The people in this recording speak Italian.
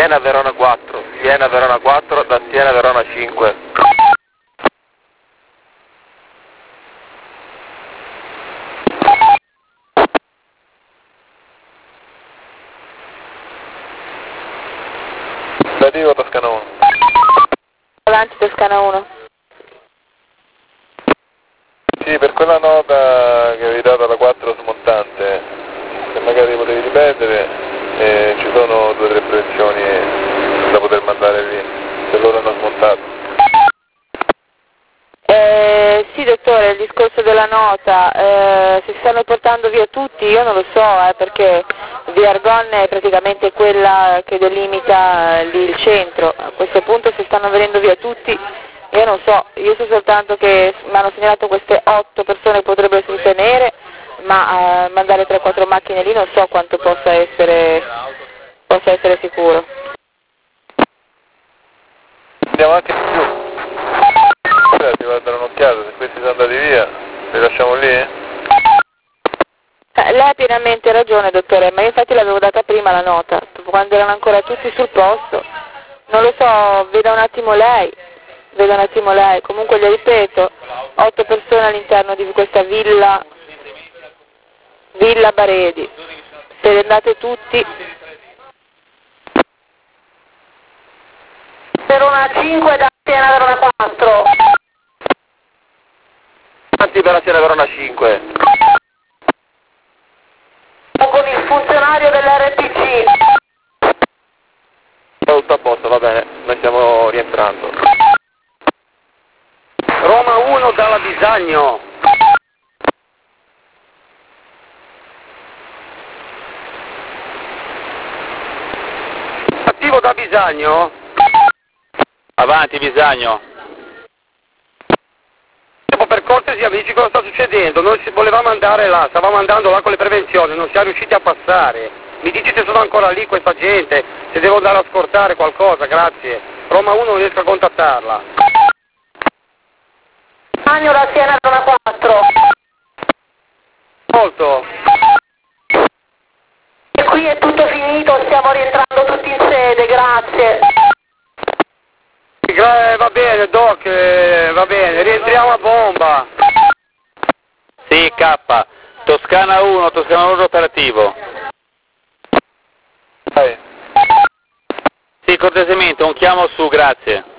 Siena Verona 4, Siena Verona 4 da Siena Verona 5. Relativo Toscana 1. Avanti Toscana 1. Sì, per quella nota che avevi dato alla 4 smontante, se magari potevi ripetere, ci sono 2 o 3 proiezioni da poter mandare lì, se loro hanno smontato. Sì dottore, il discorso della nota, se si stanno portando via tutti io non lo so, perché via Argonne è praticamente quella che delimita lì il centro, a questo punto se stanno venendo via tutti io non so, io so soltanto che mi hanno segnalato queste 8 persone che potrebbero si tenere, ma mandare 3-4 macchine lì non so quanto possa essere sicuro. Andiamo anche di più. Ti vado a dare un'occhiata, se questi sono andati via, li lasciamo lì? Lei ha pienamente ragione dottore, ma io infatti l'avevo data prima la nota, quando erano ancora tutti sul posto. Non lo so, veda un attimo lei, comunque le ripeto, 8 persone all'interno di questa Villa Baredi, se andate tutti. Verona 5 da Siena Verona 4. Avanti per la Siena Verona 5. Con il funzionario dell'RPC. Tutto a posto, va bene, noi stiamo rientrando. Roma 1 dalla Bisagno. Attivo da Bisagno. Avanti Bisagno. Per cortesia amici, cosa sta succedendo? Noi volevamo andare là, stavamo andando là con le prevenzioni, non siamo riusciti a passare. Mi dici se sono ancora lì questa gente, se devo andare a scortare qualcosa, grazie. Roma 1 non riesco a contattarla. Agno da Siena Verona 4. Molto. E qui è tutto finito, stiamo rientrando tutti in sede, grazie. Va bene Doc, va bene, rientriamo a bomba. Sì, K. Toscana 1 operativo. Sì, cortesemente, un chiamo su, grazie.